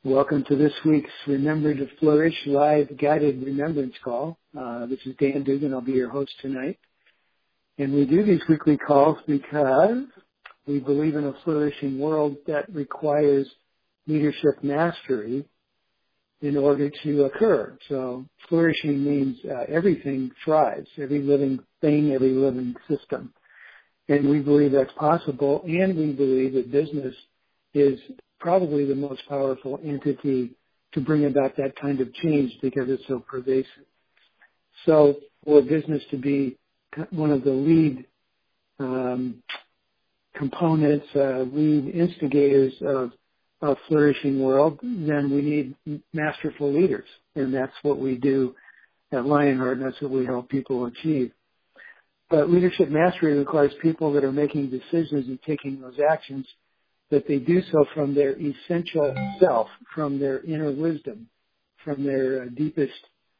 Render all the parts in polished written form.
Welcome to this week's Remember to Flourish live guided remembrance call. This is Dan Dugan. I'll be your host tonight. And we do these weekly calls because we believe in a flourishing world that requires leadership mastery in order to occur. So flourishing means everything thrives, every living thing, every living system. And we believe that's possible, and we believe that business is probably the most powerful entity to bring about that kind of change because it's so pervasive. So for business to be one of the lead components, lead instigators of a flourishing world, then we need masterful leaders. And that's what we do at Lionheart, and that's what we help people achieve. But leadership mastery requires people that are making decisions and taking those actions, that they do so from their essential self, from their inner wisdom, from their deepest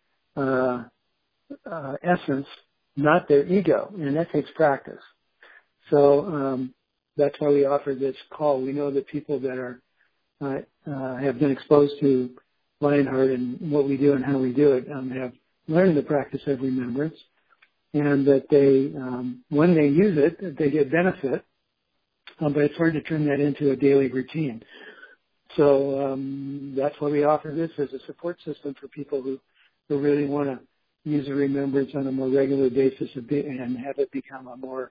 essence, not their ego. And that takes practice. So that's why we offer this call. We know that people that are have been exposed to Lionheart and what we do and how we do it have learned the practice of remembrance, and that they, when they use it, they get benefit. But it's hard to turn that into a daily routine. So that's why we offer this as a support system for people who really want to use a remembrance on a more regular basis and have it become a more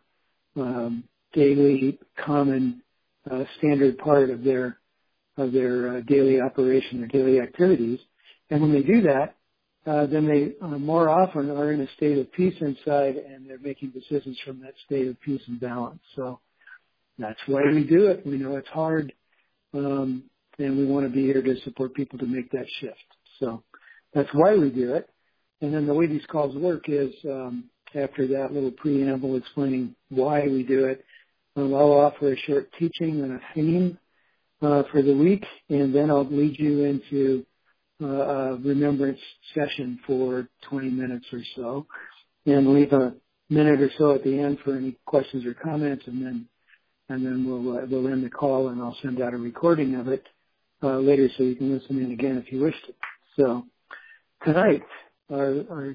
daily, common, standard part of their daily operation, their daily activities. And when they do that, then they more often are in a state of peace inside, and they're making decisions from that state of peace and balance. So that's why we do it. We know it's hard, and we want to be here to support people to make that shift. So that's why we do it. And then the way these calls work is after that little preamble explaining why we do it, I'll offer a short teaching and a theme for the week, and then I'll lead you into a remembrance session for 20 minutes or so, and leave a minute or so at the end for any questions or comments, and then we'll end the call, and I'll send out a recording of it later so you can listen in again if you wish to. So tonight, our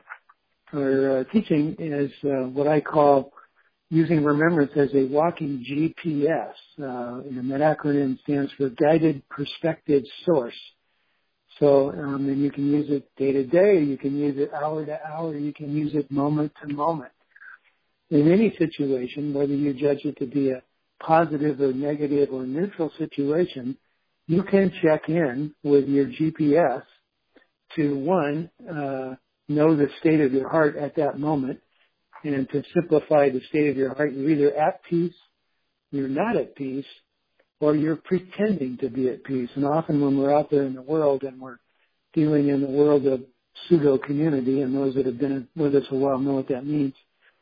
teaching is what I call using remembrance as a walking GPS, and that acronym stands for Guided Perspective Source. So, and you can use it day to day, you can use it hour to hour, you can use it moment to moment. In any situation, whether you judge it to be a positive or negative or neutral situation, you can check in with your GPS to, one, know the state of your heart at that moment. And to simplify the state of your heart, you're either at peace, you're not at peace, or you're pretending to be at peace. And often when we're out there in the world and we're dealing in the world of pseudo-community, and those that have been with us a while know what that means,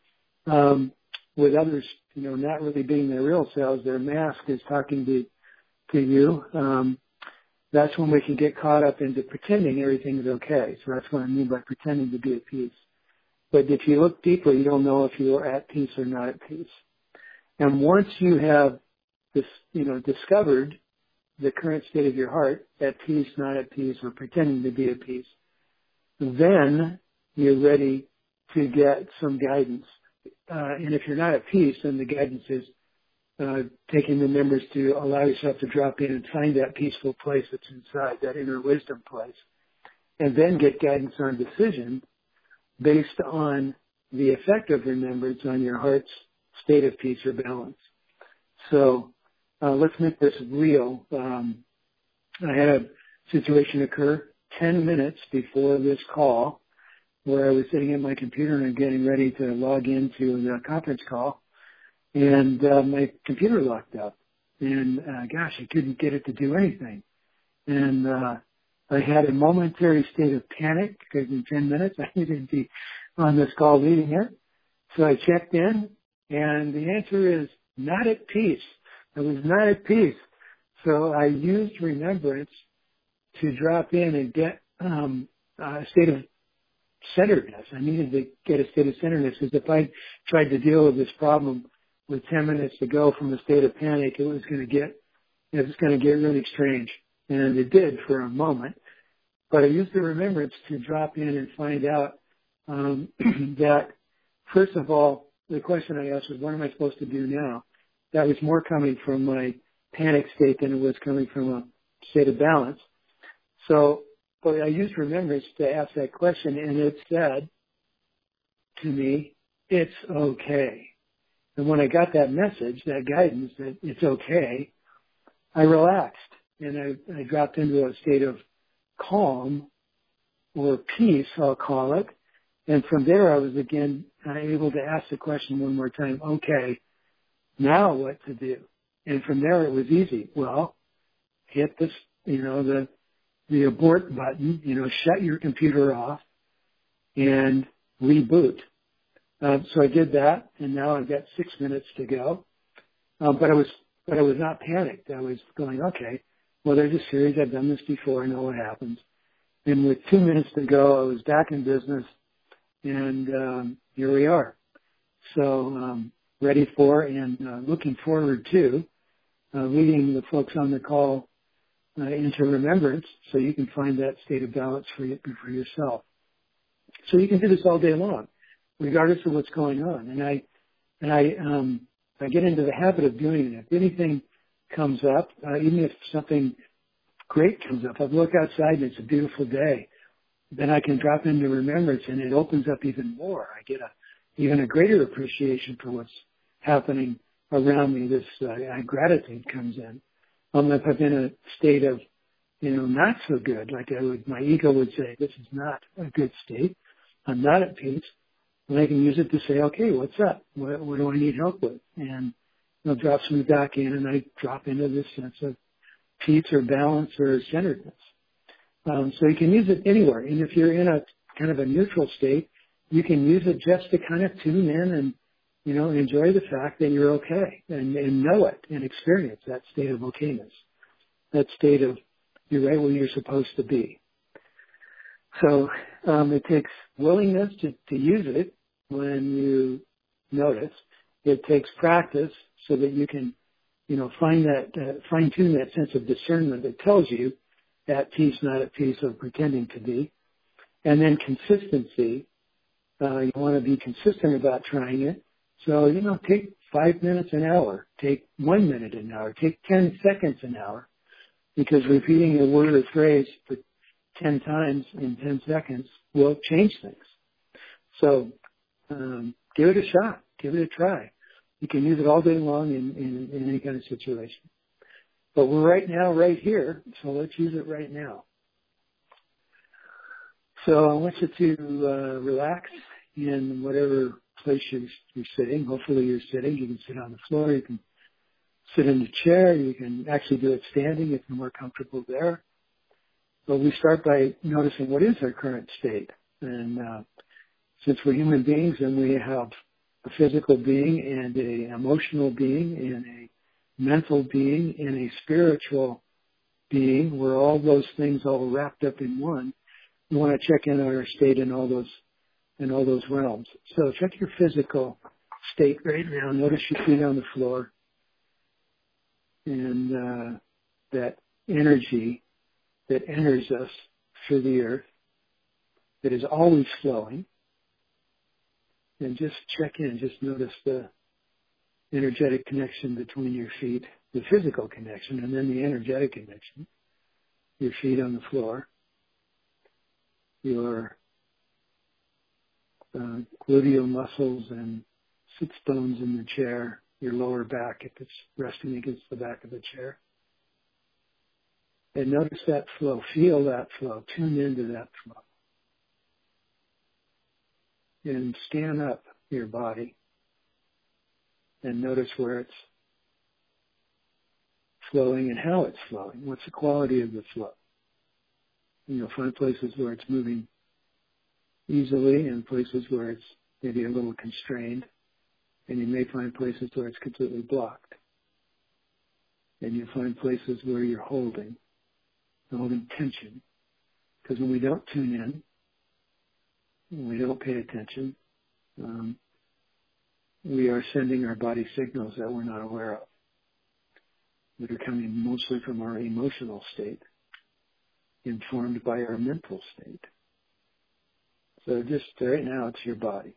with others, not really being their real selves, their mask is talking to you, that's when we can get caught up into pretending everything is okay. So that's what I mean by pretending to be at peace. But if you look deeper, you don't know if you are at peace or not at peace. And once you have this, discovered the current state of your heart, at peace, not at peace, or pretending to be at peace, then you're ready to get some guidance. And if you're not at peace, then the guidance is taking the members to allow yourself to drop in and find that peaceful place that's inside, that inner wisdom place, and then get guidance on decision based on the effect of remembrance on your heart's state of peace or balance. So let's make this real. I had a situation occur 10 minutes before this call where I was sitting at my computer and getting ready to log into the conference call, and my computer locked up. And I couldn't get it to do anything. And I had a momentary state of panic because in 10 minutes I needed to be on this call leading it. So I checked in, and the answer is not at peace. I was not at peace. So I used remembrance to drop in and get a state of centeredness. I needed to get a state of centeredness, because if I tried to deal with this problem with 10 minutes to go from a state of panic, it was going to get really strange. And it did for a moment. But I used the remembrance to drop in and find out that, first of all, the question I asked was, what am I supposed to do now? That was more coming from my panic state than it was coming from a state of balance. So, but I used remembrance to ask that question, and it said to me, it's okay. And when I got that message, that guidance that it's okay, I relaxed and I dropped into a state of calm or peace, I'll call it. And from there, I was again able to ask the question one more time, okay, now what to do? And from there, it was easy. Well, hit this, the abort button, shut your computer off and reboot. So I did that, and now I've got 6 minutes to go. But I was not panicked. I was going, okay, well, there's a series. I've done this before. I know what happens. And with 2 minutes to go, I was back in business, and here we are. So ready for and looking forward to leading the folks on the call into remembrance, so you can find that state of balance for yourself. So you can do this all day long, regardless of what's going on. And I get into the habit of doing it. If anything comes up, even if something great comes up, I look outside and it's a beautiful day, then I can drop into remembrance and it opens up even more. I get even a greater appreciation for what's happening around me. This gratitude comes in. If I'm in a state of, not so good, like my ego would say, this is not a good state. I'm not at peace. And I can use it to say, okay, what's up? What do I need help with? And it drops me back in, and I drop into this sense of peace or balance or centeredness. So you can use it anywhere. And if you're in a kind of a neutral state, you can use it just to kind of tune in and, enjoy the fact that you're okay and know it and experience that state of okayness, that state of you're right where you're supposed to be. So it takes willingness to use it when you notice. It takes practice so that you can, fine tune that sense of discernment that tells you at peace, not at peace, or pretending to be. And then consistency. You want to be consistent about trying it. So, take 5 minutes an hour, take 1 minute an hour, take 10 seconds an hour, because repeating a word or phrase for 10 times in 10 seconds will change things. So give it a shot. Give it a try. You can use it all day long in any kind of situation. But we're right here, so let's use it right now. So I want you to relax in whatever place you're sitting. Hopefully you're sitting. You can sit on the floor. You can sit in a chair. You can actually do it standing if you're more comfortable there. But we start by noticing what is our current state. And since we're human beings and we have a physical being and an emotional being and a mental being and a spiritual being, we're all those things all wrapped up in one. We want to check in on our state in all those realms. So check your physical state right now. Notice your feet on the floor and that energy that enters us through the earth that is always flowing. And just check in, just notice the energetic connection between your feet, the physical connection, and then the energetic connection. Your feet on the floor, your gluteal muscles and sits bones in the chair, your lower back if it's resting against the back of the chair. And notice that flow, feel that flow, tune into that flow. And scan up your body and notice where it's flowing and how it's flowing. What's the quality of the flow? You'll find places where it's moving easily and places where it's maybe a little constrained. And you may find places where it's completely blocked. And you'll find places where you're holding tension. Because when we don't tune in, when we don't pay attention, we are sending our body signals that we're not aware of, that are coming mostly from our emotional state. informed by our mental state. So just right now, it's your body.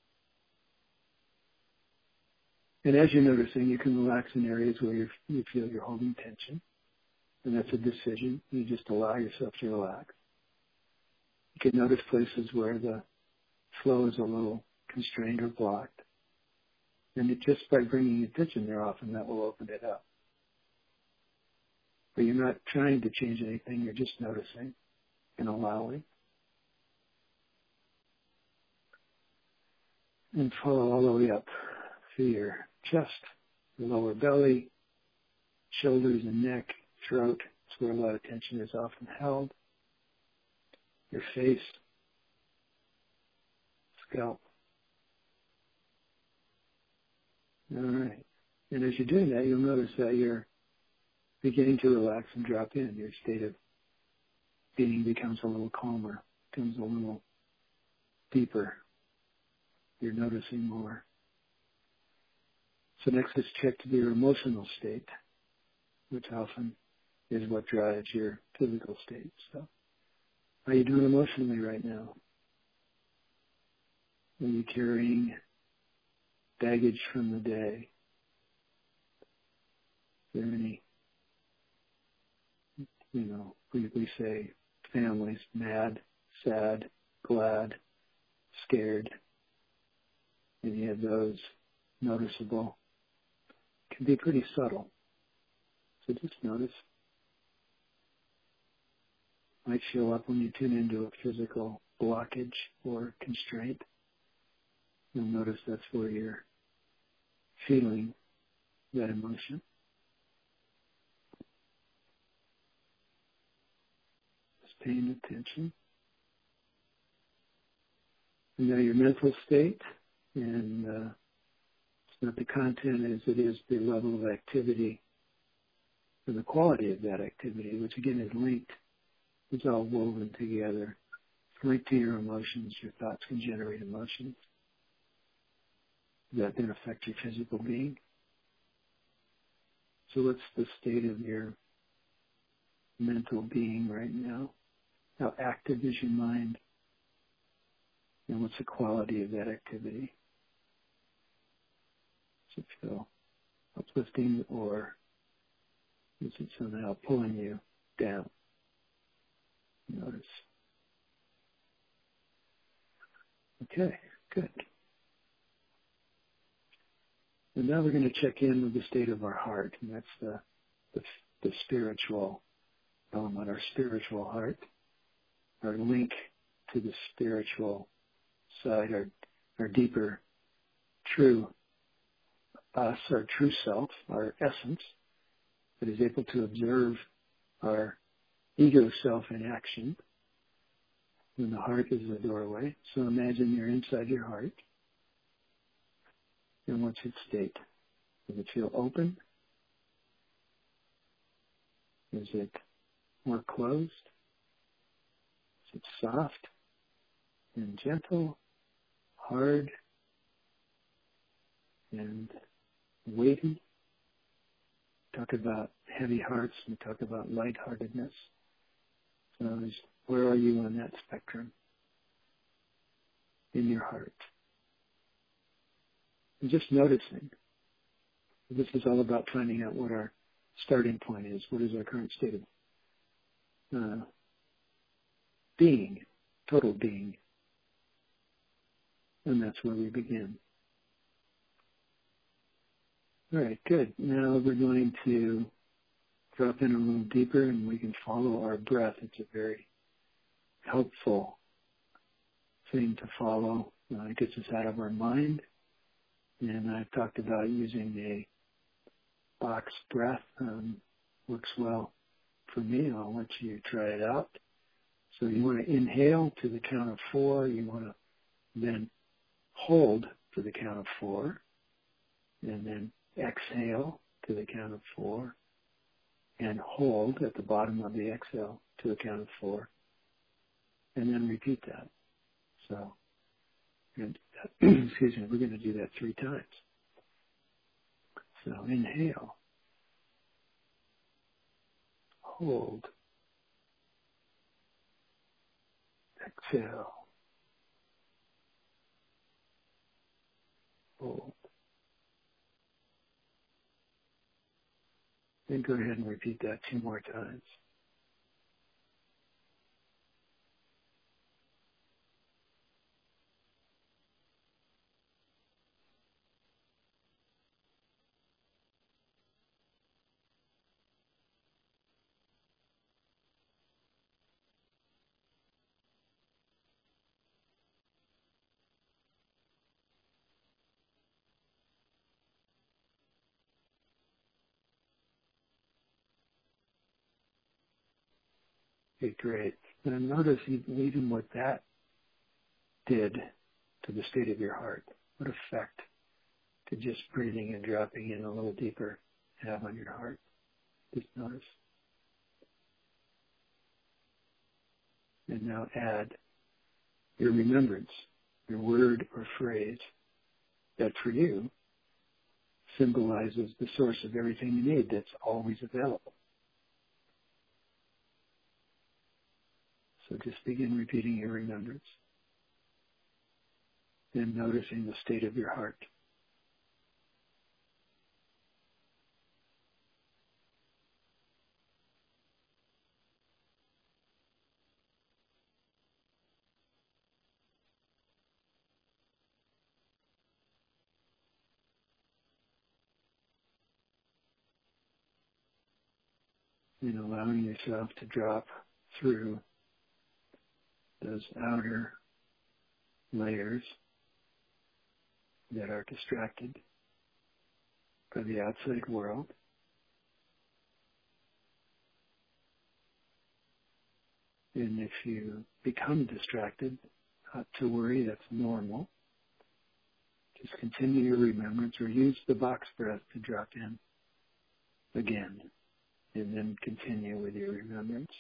And as you're noticing, you can relax in areas where you feel you're holding tension. And that's a decision. You just allow yourself to relax. You can notice places where the flow is a little constrained or blocked. And just by bringing attention there, often that will open it up. But you're not trying to change anything. You're just noticing and allowing. And follow all the way up through your chest, the lower belly, shoulders and neck, throat. It's where a lot of tension is often held. Your face, scalp. All right. And as you're doing that, you'll notice that you're beginning to relax and drop in. Your state of being becomes a little calmer, becomes a little deeper. You're noticing more. So next, let's check your emotional state, which often is what drives your physical state. So how are you doing emotionally right now? Are you carrying baggage from the day? Is there any, we say families, mad, sad, glad, scared. Any of those noticeable? Can be pretty subtle. So just notice. Might show up when you tune into a physical blockage or constraint. You'll notice that's where you're feeling that emotion. Just paying attention. And now your mental state, and it's not the content as it is the level of activity and the quality of that activity, which again is linked. It's all woven together. It's linked to your emotions. Your thoughts can generate emotions that then affect your physical being. So what's the state of your mental being right now? How active is your mind? And what's the quality of that activity? Does it feel uplifting, or is it somehow pulling you down? Notice. Okay, good. And now we're going to check in with the state of our heart, and that's the spiritual element, our spiritual heart, our link to the spiritual side, our deeper, true us, our true self, our essence, that is able to observe our ego self in action. And the heart is the doorway. So imagine you're inside your heart. And what's its state? Does it feel open? Is it more closed? Is it soft and gentle, hard and weighty? Talk about heavy hearts, we talk about lightheartedness. So where are you on that spectrum in your heart? And just noticing. This is all about finding out what our starting point is. What is our current state of being, total being? And that's where we begin. All right, good. Now we're going to drop in a little deeper, and we can follow our breath. It's a very helpful thing to follow. It gets us out of our mind. And I've talked about using a box breath. Works well for me. I'll let you try it out. So you want to inhale to the count of 4. You want to then hold to the count of 4. And then exhale to the count of 4. And hold at the bottom of the exhale to the count of 4. And then repeat that. So, excuse me, we're going to do that 3 times. So inhale, hold, Exhale. Hold. Then go ahead and repeat that 2 more times. Okay, great. And notice even what that did to the state of your heart. What effect did just breathing and dropping in a little deeper have on your heart? Just notice. And now add your remembrance, your word or phrase that for you symbolizes the source of everything you need that's always available. So just begin repeating your remembrance. Then noticing the state of your heart. And allowing yourself to drop through those outer layers that are distracted by the outside world. And if you become distracted, not to worry, that's normal. Just continue your remembrance or use the box breath to drop in again and then continue with your remembrance.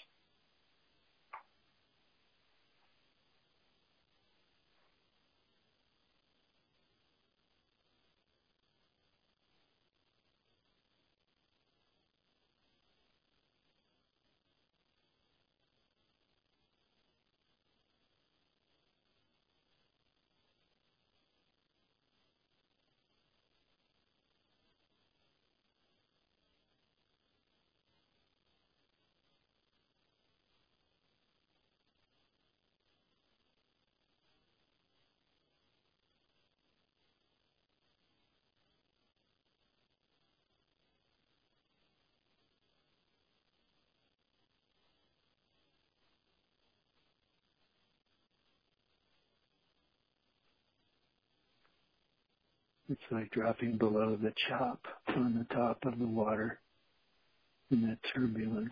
It's like dropping below the chop on the top of the water in that turbulence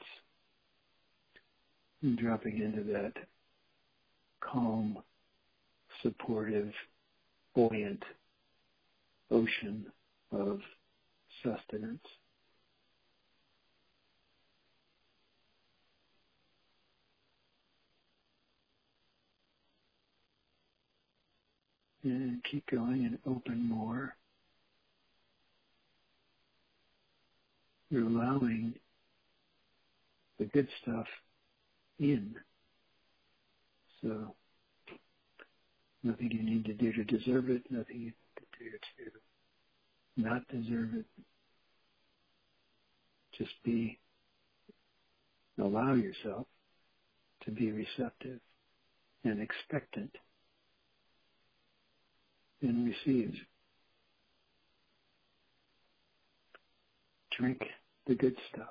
and dropping into that calm, supportive, buoyant ocean of sustenance. And keep going and open more. You're allowing the good stuff in. So nothing you need to do to deserve it, nothing you need to do to not deserve it. Just allow yourself to be receptive and expectant and receive. Drink the good stuff.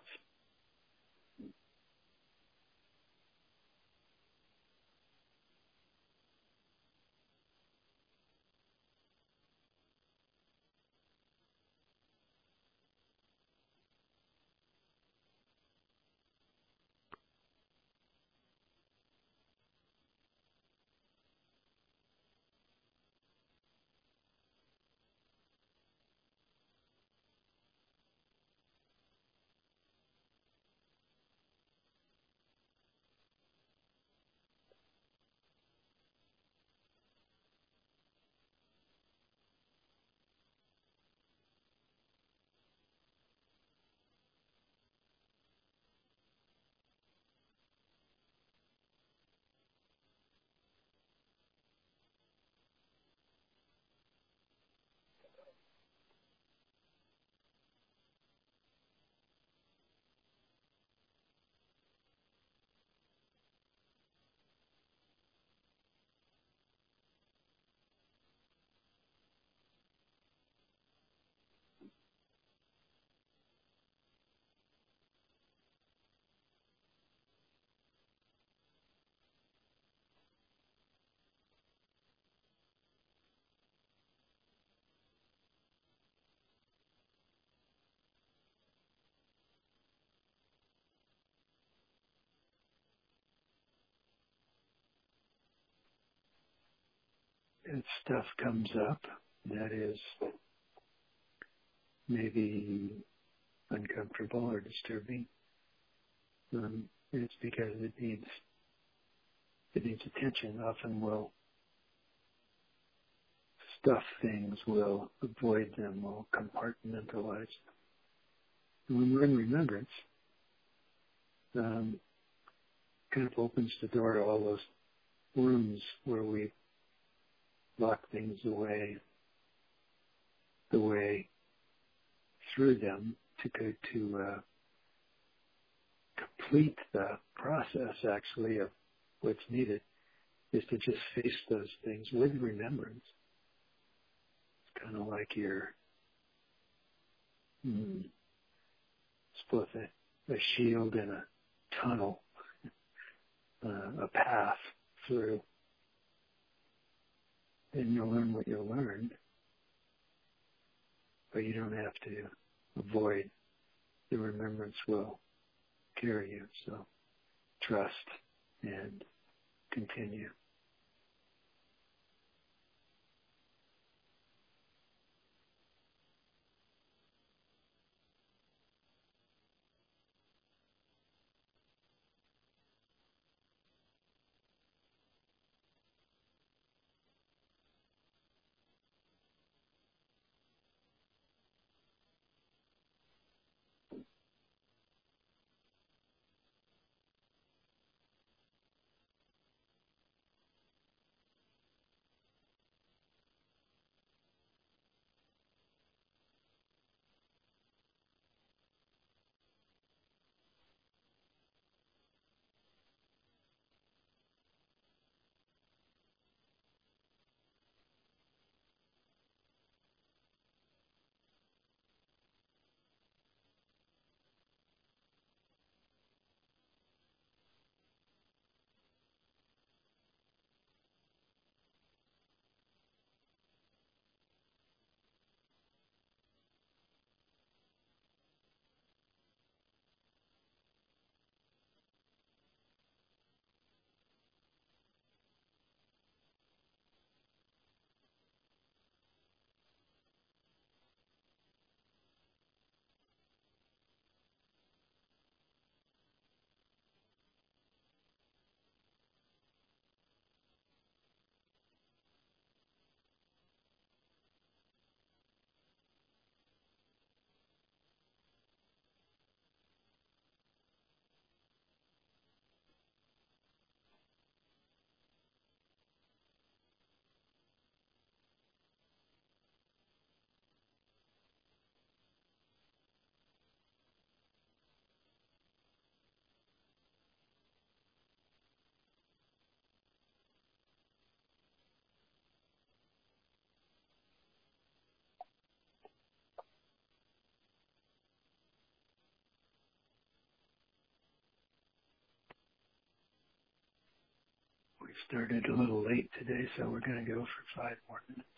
and stuff comes up that is maybe uncomfortable or disturbing, it's because it needs attention. Often we'll stuff things, we'll avoid them, we'll compartmentalize them. And when we're in remembrance, kind of opens the door to all those rooms where we lock things away, the way through them to go to complete the process actually of what's needed is to just face those things with remembrance. It's kind of like you're it's both a shield and a tunnel, a path through. And you'll learn what you'll learn, but you don't have to avoid. The remembrance will carry you. So trust and continue. We started a little late today, so we're going to go for 5 more minutes.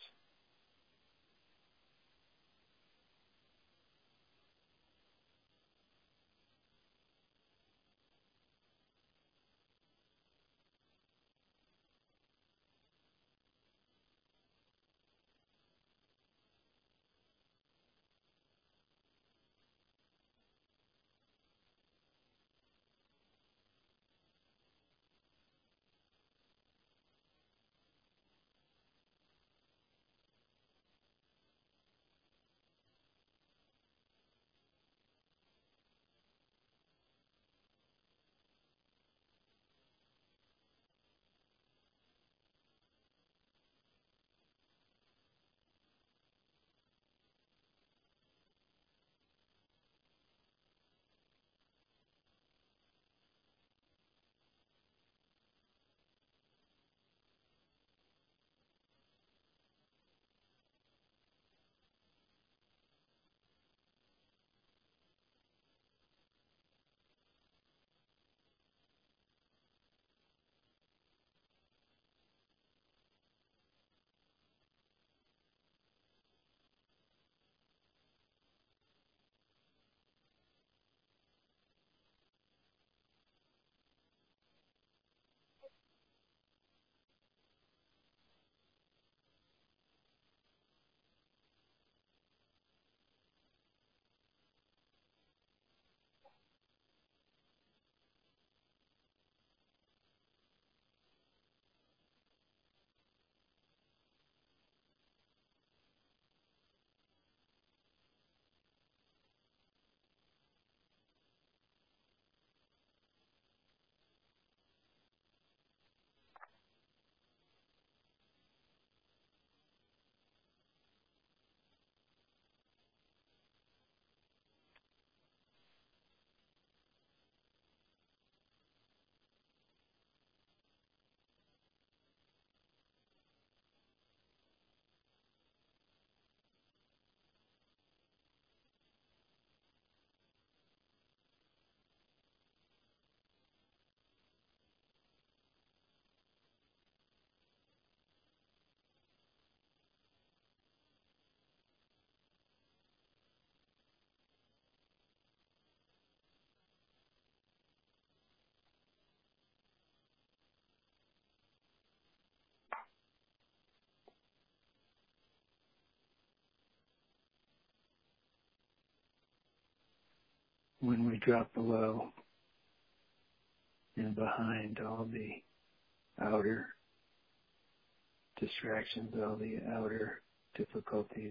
when we drop below and behind all the outer distractions, all the outer difficulties,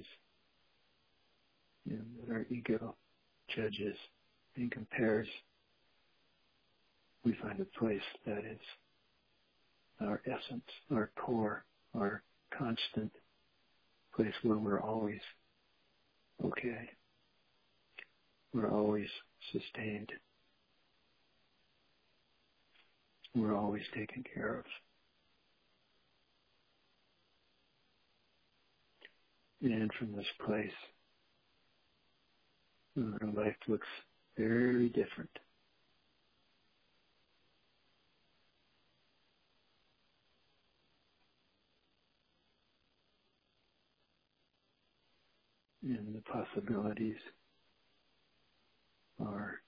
that our ego judges and compares, we find a place that is our essence, our core, our constant place where we're always okay. We're always sustained. We're always taken care of. And from this place, our life looks very different. And the possibilities are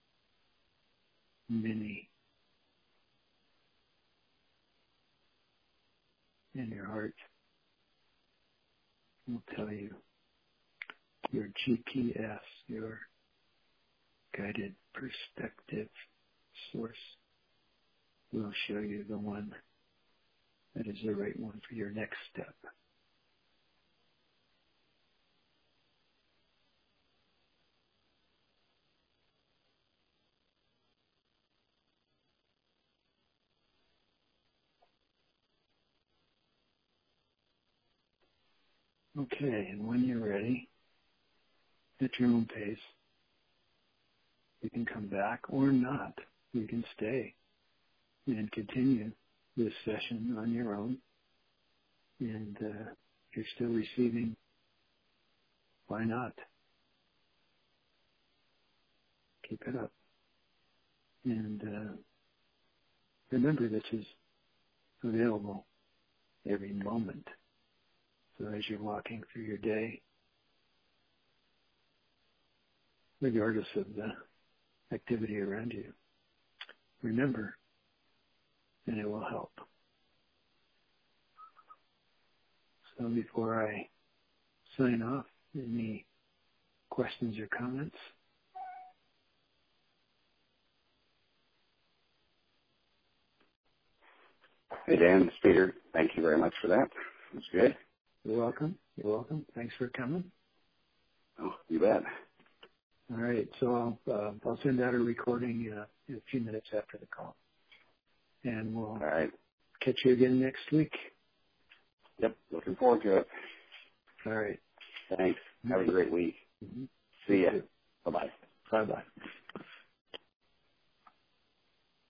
many. And your heart will tell you, your GPS, your guided perspective source will show you the one that is the right one for your next step. Okay, and when you're ready, at your own pace, you can come back or not. You can stay and continue this session on your own. And if you're still receiving, why not? Keep it up. And remember, this is available every moment. So as you're walking through your day, regardless of the activity around you, remember, and it will help. So before I sign off, any questions or comments? Hey, Dan, it's Peter. Thank you very much for that. That's good. You're welcome. You're welcome. Thanks for coming. Oh, you bet. All right. So I'll send out a recording in a few minutes after the call. And we'll All right. catch you again next week. Yep. Looking forward to it. All right. Thanks. Have a great week. Mm-hmm. See ya. Bye-bye. Bye-bye.